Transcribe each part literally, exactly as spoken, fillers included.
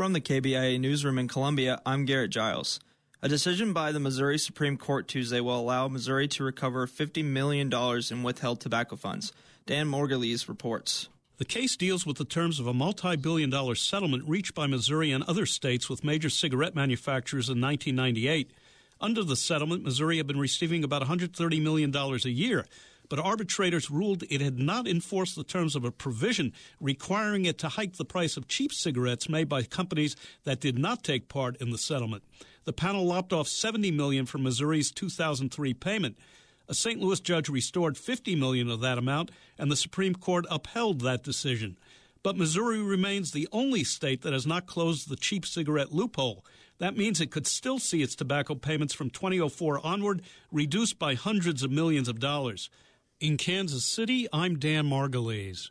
From the K B I A newsroom in Columbia, I'm Garrett Giles. A decision by the Missouri Supreme Court Tuesday will allow Missouri to recover fifty million dollars in withheld tobacco funds. Dan Morgelees reports. The case deals with the terms of a multi-billion dollar settlement reached by Missouri and other states with major cigarette manufacturers in nineteen ninety-eight. Under the settlement, Missouri had been receiving about one hundred thirty million dollars a year, but arbitrators ruled it had not enforced the terms of a provision requiring it to hike the price of cheap cigarettes made by companies that did not take part in the settlement. The panel lopped off seventy million dollars from Missouri's two thousand three payment. A Saint Louis judge restored fifty million dollars of that amount, and the Supreme Court upheld that decision. But Missouri remains the only state that has not closed the cheap cigarette loophole. That means it could still see its tobacco payments from twenty oh four onward reduced by hundreds of millions of dollars. In Kansas City, I'm Dan Morgelees.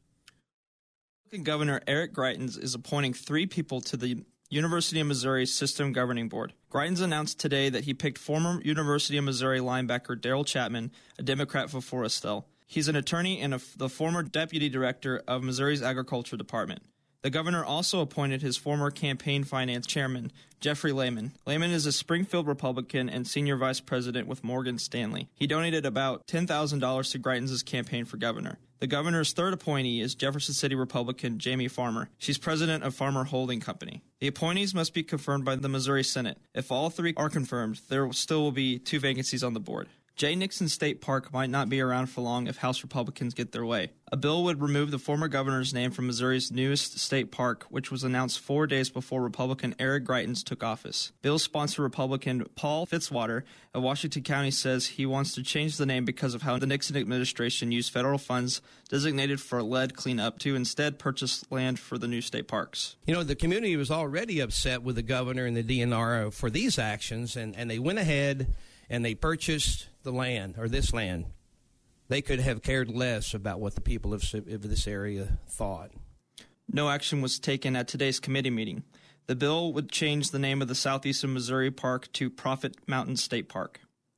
Governor Eric Greitens is appointing three people to the University of Missouri System Governing Board. Greitens announced today that he picked former University of Missouri linebacker Darrell Chapman, a Democrat for Forrestal. He's an attorney and a, the former deputy director of Missouri's Agriculture Department. The governor also appointed his former campaign finance chairman, Jeffrey Lehman. Lehman is a Springfield Republican and senior vice president with Morgan Stanley. He donated about ten thousand dollars to Greitens' campaign for governor. The governor's third appointee is Jefferson City Republican Jamie Farmer. She's president of Farmer Holding Company. The appointees must be confirmed by the Missouri Senate. If all three are confirmed, there still will be two vacancies on the board. J. Nixon State Park might not be around for long if House Republicans get their way. A bill would remove the former governor's name from Missouri's newest state park, which was announced four days before Republican Eric Greitens took office. Bill sponsor Republican Paul Fitzwater of Washington County says he wants to change the name because of how the Nixon administration used federal funds designated for lead cleanup to instead purchase land for the new state parks. You know, the community was already upset with the governor and the D N R for these actions, and, and they went ahead and they purchased the land, or this land. They could have cared less about what the people of, of this area thought. No action was taken at today's committee meeting. The bill would change the name of the southeastern Missouri Park to Prophet Mountain State Park.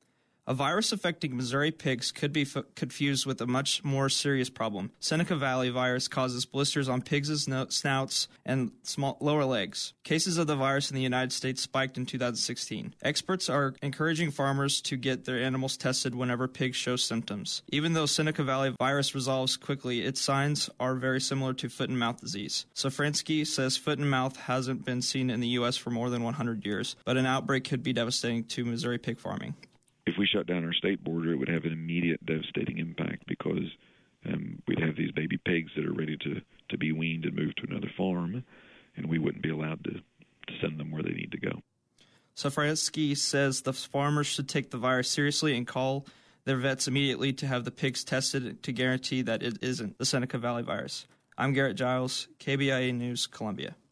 A virus affecting Missouri pigs could be f- confused with a much more serious problem. Seneca Valley virus causes blisters on pigs' no- snouts and small lower legs. Cases of the virus in the United States spiked in two thousand sixteen. Experts are encouraging farmers to get their animals tested whenever pigs show symptoms. Even though Seneca Valley virus resolves quickly, its signs are very similar to foot and mouth disease. Safransky says foot and mouth hasn't been seen in the U S for more than one hundred years, but an outbreak could be devastating to Missouri pig farming. If we shut down our state border, it would have an immediate devastating impact because um, we'd have these baby pigs that are ready to, to be weaned and moved to another farm, and we wouldn't be allowed to, to send them where they need to go. Safransky says the farmers should take the virus seriously and call their vets immediately to have the pigs tested to guarantee that it isn't the Seneca Valley virus. I'm Garrett Giles, K B I A News, Columbia.